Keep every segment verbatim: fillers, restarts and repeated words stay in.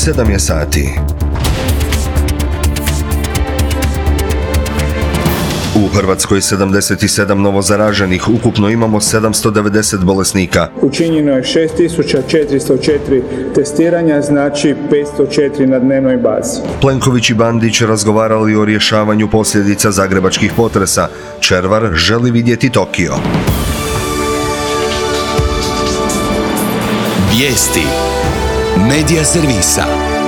sedam je sati. U Hrvatskoj sedamdeset sedam novozaraženih, ukupno imamo sedamsto devedeset bolesnika. Učinjeno je šest tisuća četiristo četiri testiranja, znači petsto četiri na dnevnoj bazi. Plenković i Bandić razgovarali o rješavanju posljedica zagrebačkih potresa. Červar želi vidjeti Tokio. Vijesti Medija servisa.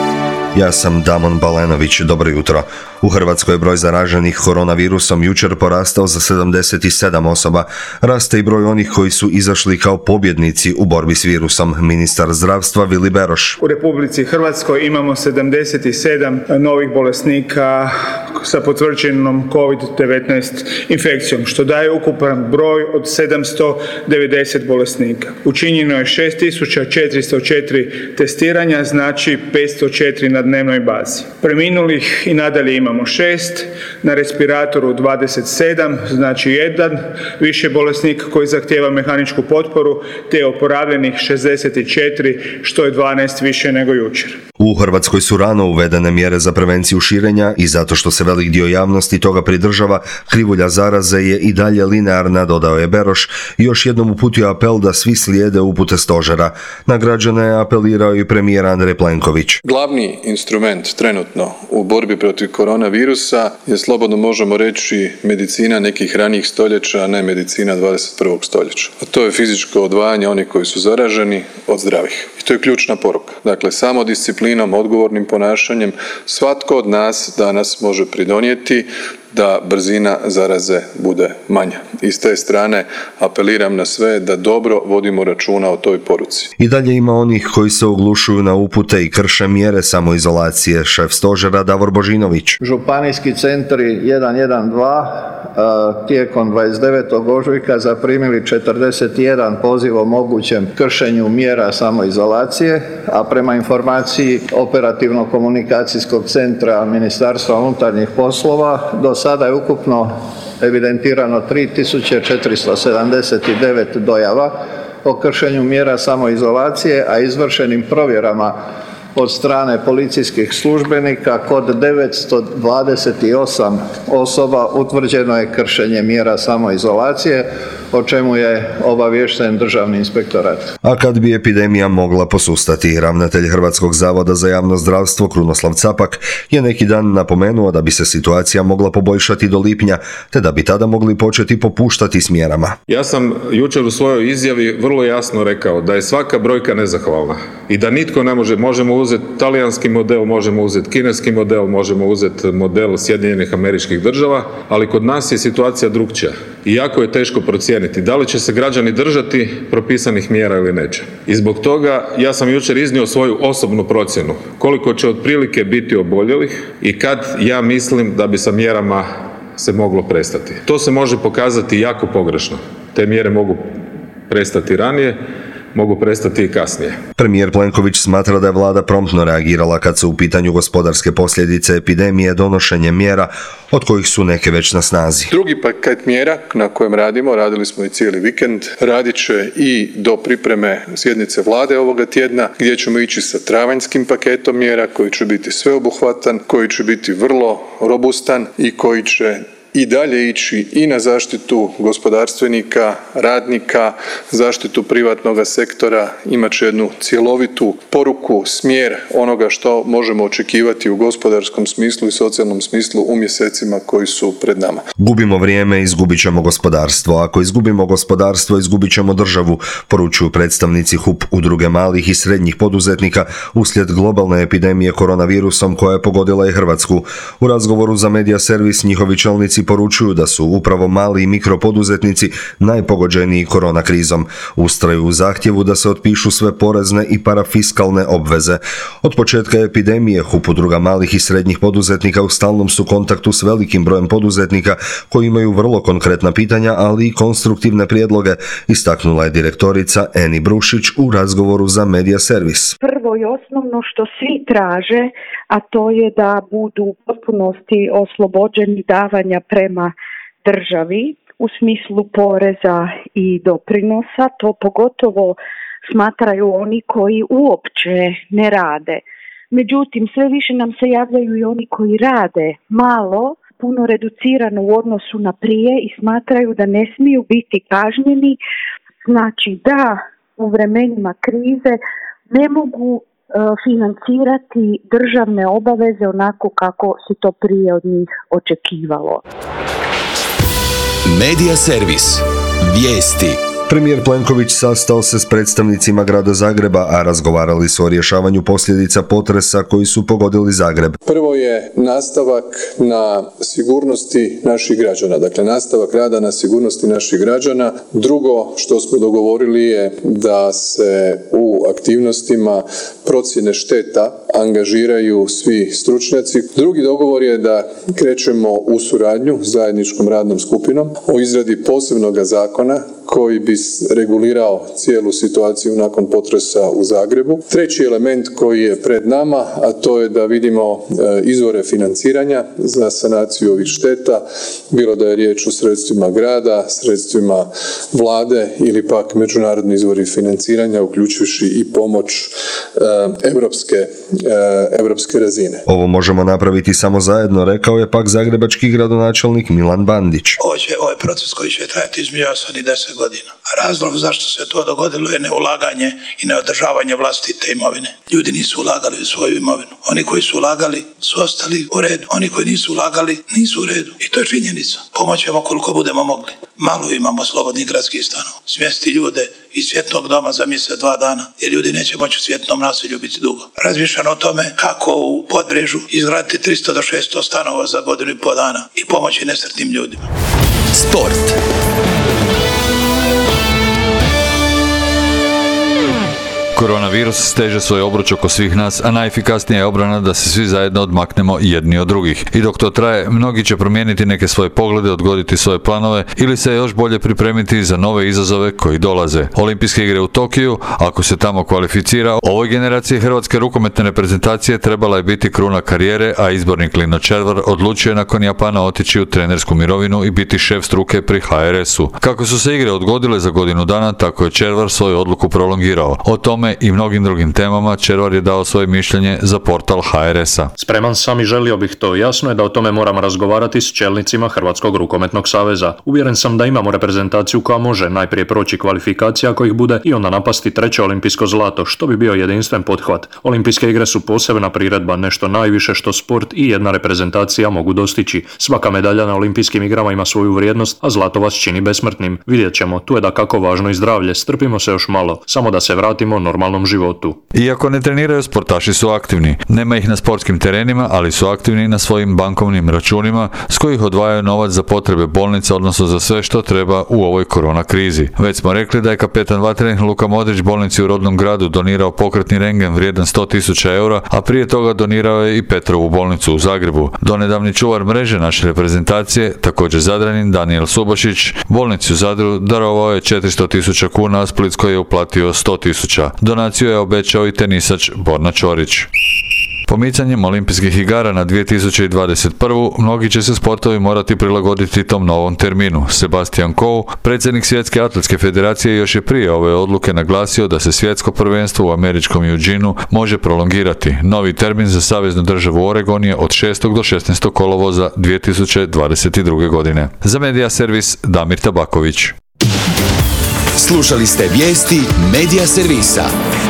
Ja sam Damon Balenović, dobro jutro. U Hrvatskoj je broj zaraženih koronavirusom jučer porastao za sedamdeset sedam osoba. Raste i broj onih koji su izašli kao pobjednici u borbi s virusom. Ministar zdravstva Vili Beroš. U Republici Hrvatskoj imamo sedamdeset sedam novih bolesnika sa potvrđenom kovid devetnaest infekcijom, što daje ukupan broj od sedamsto devedeset bolesnika. Učinjeno je šest tisuća četiristo četiri testiranja, znači petsto četiri na dnevnoj bazi. Preminulih i nadalje imamo šest, na respiratoru dvadeset sedam, znači jedan više bolesnika koji zahtijeva mehaničku potporu, te oporavljenih šezdeset četiri, što je dvanaest više nego jučer. U Hrvatskoj su rano uvedene mjere za prevenciju širenja i zato što se velik dio javnosti toga pridržava, krivulja zaraze je i dalje linearna, dodao je Beroš i još jednom uputio apel da svi slijede upute stožera. Na građane je apelirao i premijer Andrej Plenković. Glavni instrument trenutno u borbi protiv koronavirusa je, slobodno možemo reći, medicina nekih ranijih stoljeća, a ne medicina dvadeset prvog stoljeća. A to je fizičko odvajanje onih koji su zaraženi od zdravih. I to je ključna poruka. Dakle, samo disciplinom, odgovornim ponašanjem svatko od nas danas može pridonijeti da brzina zaraze bude manja. I s te strane apeliram na sve da dobro vodimo računa o toj poruci. I dalje ima onih koji se oglušuju na upute i krše mjere samoizolacije. Šef stožera Davor Božinović. Županijski centri jedan jedan dva tijekom dvadeset devetog ožujka zaprimili četrdeset jedan poziv o mogućem kršenju mjera samoizolacije, a prema informaciji operativno komunikacijskog centra Ministarstva unutarnjih poslova do sada je ukupno evidentirano tri tisuće četiristo sedamdeset devet dojava o kršenju mjera samoizolacije, a izvršenim provjerama od strane policijskih službenika kod devetsto dvadeset osam osoba utvrđeno je kršenje mjera samoizolacije, o čemu je obaviješten Državni inspektorat. A kad bi epidemija mogla posustati, ravnatelj Hrvatskog zavoda za javno zdravstvo Krunoslav Capak je neki dan napomenuo da bi se situacija mogla poboljšati do lipnja, te da bi tada mogli početi popuštati s mjerama. Ja sam jučer u svojoj izjavi vrlo jasno rekao da je svaka brojka nezahvalna i da nitko ne može, možemo uzeti talijanski model, možemo uzeti kineski model, možemo uzeti model Sjedinjenih Američkih Država, ali kod nas je situacija drukčija i jako je teško procijeniti da li će se građani držati propisanih mjera ili neće. I zbog toga ja sam jučer iznio svoju osobnu procjenu koliko će otprilike biti oboljelih i kad ja mislim da bi sa mjerama se moglo prestati. To se može pokazati jako pogrešno. Te mjere mogu prestati ranije, mogu prestati i kasnije. Premijer Plenković smatra da je vlada promptno reagirala kad su u pitanju gospodarske posljedice epidemije donošenjem mjera, od kojih su neke već na snazi. Drugi paket mjera na kojem radimo, radili smo i cijeli vikend, radit će i do pripreme sjednice vlade ovoga tjedna, gdje ćemo ići sa travanjskim paketom mjera koji će biti sveobuhvatan, koji će biti vrlo robustan i koji će i dalje ići i na zaštitu gospodarstvenika, radnika, zaštitu privatnog sektora, imat će jednu cjelovitu poruku, smjer onoga što možemo očekivati u gospodarskom smislu i socijalnom smislu u mjesecima koji su pred nama. Gubimo vrijeme, izgubit ćemo gospodarstvo. Ako izgubimo gospodarstvo, izgubit ćemo državu, poručuju predstavnici H U P udruge malih i srednjih poduzetnika uslijed globalne epidemije koronavirusom koja je pogodila i Hrvatsku. U razgovoru za Medija servis njihovi čelnici poručuju da su upravo mali i mikropoduzetnici najpogođeniji korona krizom. Ustraju u zahtjevu da se otpišu sve porezne i parafiskalne obveze. Od početka epidemije H U P udruga malih i srednjih poduzetnika u stalnom su kontaktu s velikim brojem poduzetnika koji imaju vrlo konkretna pitanja, ali i konstruktivne prijedloge, istaknula je direktorica Eni Brušić u razgovoru za Medija servis. Prvo i osnovno što svi traže, a to je da budu u potpunosti oslobođeni davanja prema državi u smislu poreza i doprinosa. To pogotovo smatraju oni koji uopće ne rade. Međutim, sve više nam se javljaju i oni koji rade malo, puno reducirano u odnosu na prije i smatraju da ne smiju biti kažnjeni. Znači da u vremenima krize ne mogu e, financirati državne obaveze onako kako se to prije od njih očekivalo. Medija servis. Vijesti. Premijer Plenković sastao se s predstavnicima grada Zagreba, a razgovarali su o rješavanju posljedica potresa koji su pogodili Zagreb. Prvo je nastavak na sigurnosti naših građana, dakle nastavak rada na sigurnosti naših građana. Drugo što smo dogovorili je da se u aktivnostima procjene šteta angažiraju svi stručnjaci. Drugi dogovor je da krećemo u suradnju s zajedničkom radnom skupinom o izradi posebnog zakona koji bi regulirao cijelu situaciju nakon potresa u Zagrebu. Treći element koji je pred nama, a to je da vidimo izvore financiranja za sanaciju ovih šteta, bilo da je riječ o sredstvima grada, sredstvima vlade ili pak međunarodni izvori financiranja, uključujući i pomoć europske, europske razine. Ovo možemo napraviti samo zajedno, rekao je pak zagrebački gradonačelnik Milan Bandić. Ovo će, ovaj proces koji će trajati između osam i deset godina. Razlog zašto se to dogodilo je neulaganje i neodržavanje vlastite imovine. Ljudi nisu ulagali u svoju imovinu. Oni koji su ulagali su ostali u redu. Oni koji nisu ulagali nisu u redu. I to je činjenica. Pomoćemo koliko budemo mogli. Malo imamo slobodnih gradskih stanova. Smjesti ljude iz Cvjetnog doma za mjesec, dva dana, jer ljudi neće moći u Cvjetnom naselju biti dugo. Razmišljam o tome kako u Podbrežju izgraditi tristo do šesto stanova za godinu i pol dana i pomoći nesretnim ljudima. Sport. Koronavirus steže svoj obruč oko svih nas, a najefikasnija je obrana da se svi zajedno odmaknemo jedni od drugih. I dok to traje, mnogi će promijeniti neke svoje poglede, odgoditi svoje planove ili se još bolje pripremiti za nove izazove koji dolaze. Olimpijske igre u Tokiju, ako se tamo kvalificira, ovoj generaciji hrvatske rukometne reprezentacije trebala je biti kruna karijere, a izbornik Lino Červar odlučio je nakon Japana otići u trenersku mirovinu i biti šef struke pri ha er esu. Kako su se igre odgodile za godinu dana, tako je Červar svoju odluku prolongirao. O tome i mnogim drugim temama Červar je dao svoje mišljenje za portal ha er esa. Spreman sam i želio bih to. Jasno je da o tome moramo razgovarati s čelnicima Hrvatskog rukometnog saveza. Uvjeren sam da imamo reprezentaciju koja može najprije proći kvalifikacija ako ih bude i onda napasti treće olimpijsko zlato, što bi bio jedinstven pothvat. Olimpijske igre su posebna priredba, nešto najviše što sport i jedna reprezentacija mogu dostići. Svaka medalja na olimpijskim igrama ima svoju vrijednost, a zlato vas čini besmrtnim. Vidjet ćemo, tu je dakako važno i zdravlje. Strpimo se još malo, samo da se vratimo normalnom životu. Iako ne treniraju, sportaši su aktivni. Nema ih na sportskim terenima, ali su aktivni na svojim bankovnim računima s kojih odvajaju novac za potrebe bolnica, odnosno za sve što treba u ovoj korona krizi. Već smo rekli da je kapetan vatrenih Luka Modrić bolnici u rodnom gradu donirao pokretni rendgen vrijedan sto tisuća eura, a prije toga donirao je i Petrovu bolnicu u Zagrebu. Donedavni čuvar mreže naše reprezentacije, također Zadranin Danijel Subošić, bolnici u Zadru darovao je četiristo tisuća kuna, a Splitskoj je uplatio sto tisuća. Donaciju je obećao i tenisač Borna Ćorić. Pomicanjem olimpijskih igara na dvije tisuće dvadeset prvu mnogi će se sportovi morati prilagoditi tom novom terminu. Sebastian Coe, predsjednik Svjetske atletske federacije, još je prije ove odluke naglasio da se svjetsko prvenstvo u američkom Eugeneu može prolongirati. Novi termin za saveznu državu Oregon je od šestog do šesnaestog kolovoza dvije tisuće dvadeset druge. godine. Za Medija servis Damir Tabaković. Slušali ste vijesti Medija servisa.